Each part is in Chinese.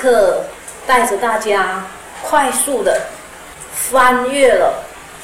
课带着大家快速的翻阅了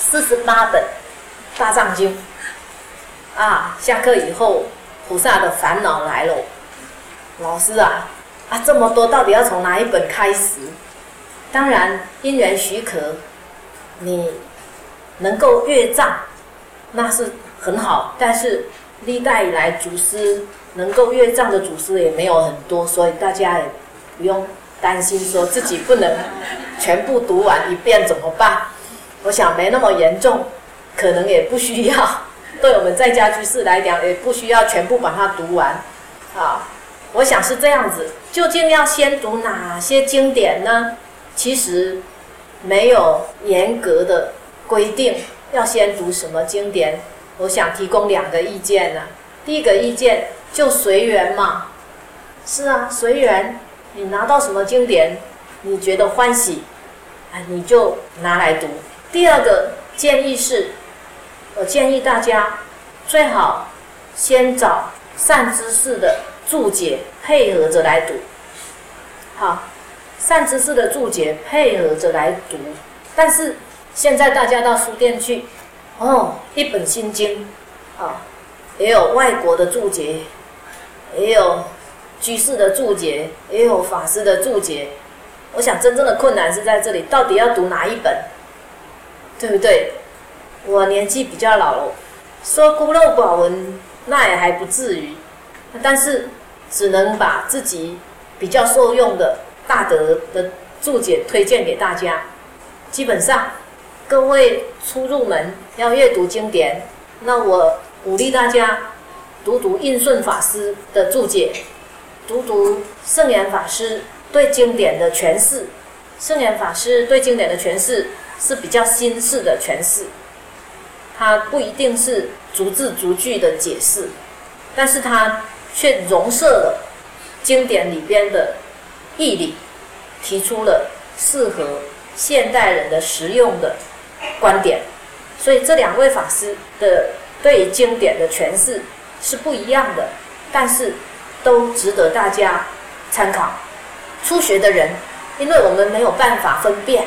48本大藏经啊。下课以后，菩萨的烦恼来了，老师啊，这么多到底要从哪一本开始？当然因缘许可，你能够阅藏那是很好，但是历代以来祖师能够阅藏的祖师也没有很多，所以大家也不用担心说自己不能全部读完一遍怎么办。我想没那么严重，可能也不需要，对我们在家居士来讲也不需要全部把它读完啊。我想是这样子。究竟要先读哪些经典呢？其实没有严格的规定要先读什么经典。我想提供2个意见呢。第一个意见就随缘嘛，是啊，随缘，你拿到什么经典你觉得欢喜，你就拿来读。第二个建议是，我建议大家最好先找善知识的注解配合着来读。好，善知识的注解配合着来读。但是现在大家到书店去，一本心经也有外国的注解，也有居士的注解，也有法师的注解。我想真正的困难是在这里，到底要读哪一本，对不对？我年纪比较老了，说孤陋寡闻那也还不至于，但是只能把自己比较受用的大德的注解推荐给大家。基本上各位初入门要阅读经典，那我鼓励大家读读印顺法师的注解，读读圣严法师对经典的诠释。圣严法师对经典的诠释是比较新式的诠释，它不一定是逐字逐句的解释，但是它却融摄了经典里边的义理，提出了适合现代人的实用的观点。所以这2位法师的对经典的诠释是不一样的，但是都值得大家参考。初学的人，因为我们没有办法分辨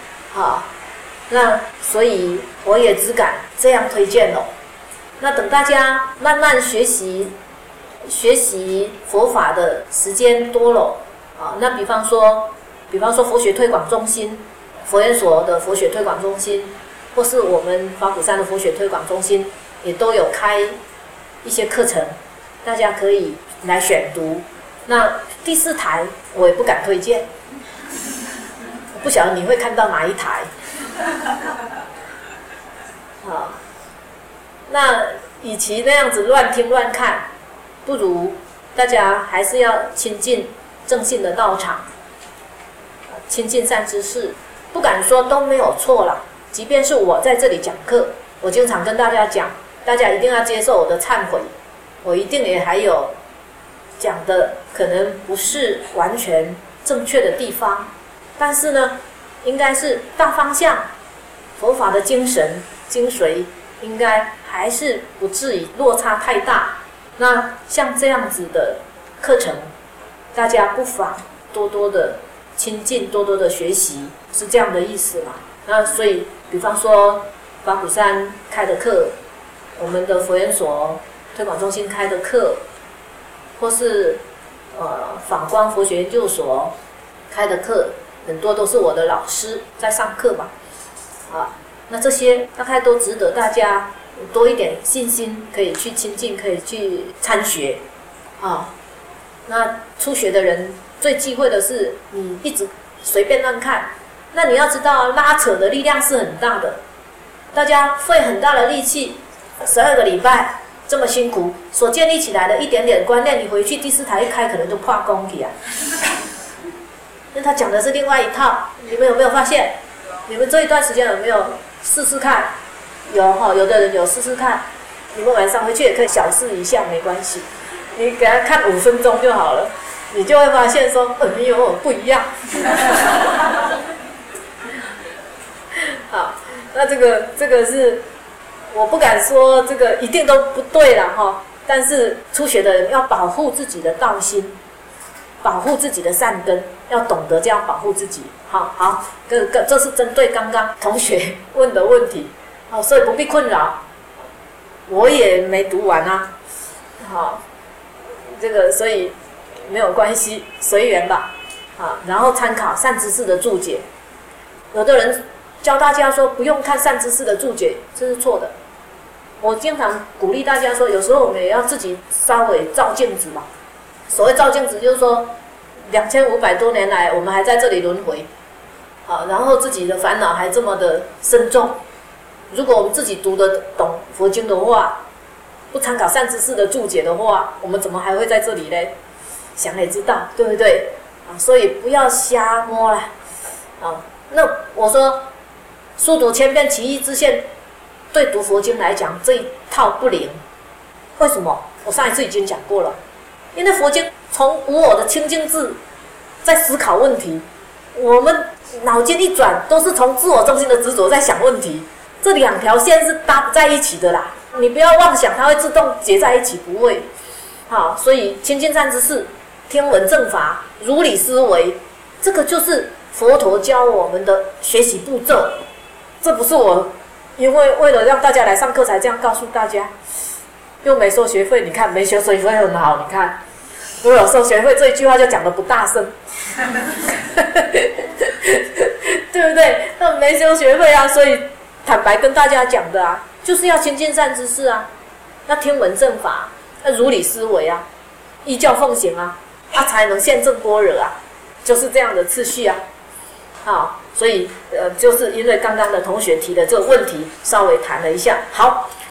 那所以我也只敢这样推荐了。那等大家慢慢学习佛法的时间多了那比方说佛学推广中心、佛研所的佛学推广中心，或是我们法鼓山的佛学推广中心也都有开一些课程，大家可以来选读。那第4台我也不敢推荐，我不晓得你会看到哪一台那与其那样子乱听乱看，不如大家还是要亲近正信的道场，亲近善知识。不敢说都没有错啦，即便是我在这里讲课，我经常跟大家讲，大家一定要接受我的忏悔，我一定也还有讲的可能不是完全正确的地方，但是呢，应该是大方向，佛法的精神精髓应该还是不至于落差太大。那像这样子的课程，大家不妨多多的亲近，多多的学习，是这样的意思嘛？那所以比方说法鼓山开的课，我们的佛研所推广中心开的课，或是法光佛学研究所开的课，很多都是我的老师在上课嘛那这些大概都值得大家多一点信心，可以去亲近，可以去参学那初学的人最忌讳的是你一直随便乱看。那你要知道拉扯的力量是很大的，大家费很大的力气，12个礼拜这么辛苦所建立起来的一点点观念，你回去第4台一开可能就破功起来那他讲的是另外一套。你们有没有发现？你们这一段时间有没有试试看？有的人有试试看，你们晚上回去也可以小试一下，没关系，你给他看5分钟就好了，你就会发现说不一样好，那这个是我不敢说这个一定都不对啦但是初学的人要保护自己的道心保护自己的善根，要懂得这样保护自己。好，这是针对刚刚同学问的问题，好，所以不必困扰。我也没读完啊，好，这个所以没有关系，随缘吧。啊，然后参考善知识的注解。有的人教大家说不用看善知识的注解，这是错的。我经常鼓励大家说，有时候我们也要自己稍微照镜子嘛。所谓照镜子，就是说2500多年来，我们还在这里轮回，啊，然后自己的烦恼还这么的深重。如果我们自己读得懂佛经的话，不参考善知识的注解的话，我们怎么还会在这里呢？想也知道，对不对？啊，所以不要瞎摸啦。啊，那我说，速读千遍，其义自现，对读佛经来讲，这一套不灵。为什么？我上一次已经讲过了。因为佛经从无我的清净智在思考问题，我们脑筋一转都是从自我中心的执着在想问题，这两条线是搭不在一起的啦。你不要妄想它会自动结在一起，不会。好，所以亲近善知识，听闻正法，如理思维，这个就是佛陀教我们的学习步骤。这不是我因为了让大家来上课才这样告诉大家，又没收学费，你看没收学费很好，你看。如果有收学费，这一句话就讲得不大声，对不对？那没收学费啊，所以坦白跟大家讲的啊，就是要亲近善知识啊，要听闻正法，要如理思维啊，依教奉行啊，才能现证般若啊，就是这样的次序啊。好，所以就是因为刚刚的同学提的这个问题，稍微谈了一下。好，